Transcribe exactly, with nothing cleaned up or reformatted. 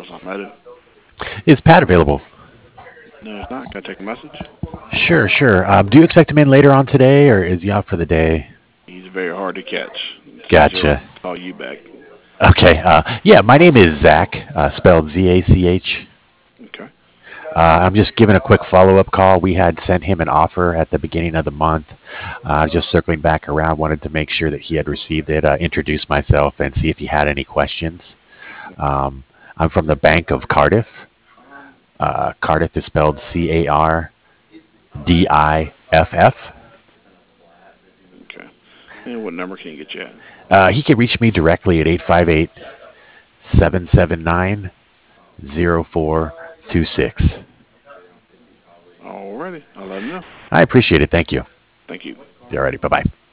Sales on Reddit. Is Pat available? No, it's not. Can I take a message? Sure, sure. Um, do you expect him in later on today, or is he out for the day? He's very hard to catch. It's easier Gotcha. to call you back. Okay. Uh, yeah, my name is Zach, uh, spelled Z A C H. Okay. Uh, I'm just giving a quick follow-up call. We had sent him an offer at the beginning of the month. Uh, just circling back around, wanted to make sure that he had received it, uh, introduce myself, and see if he had any questions. Um, I'm from the Bank of Cardiff. Uh, Cardiff is spelled C A R D I F F. Okay. And what number can you get you at? Uh, he can reach me directly at eight five eight, seven seven nine, zero four two six. Alrighty. I'll let him know. I appreciate it. Thank you. Thank you. Alrighty. Bye bye.